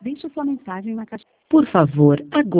Deixe sua mensagem na caixa. Por favor, aguarde.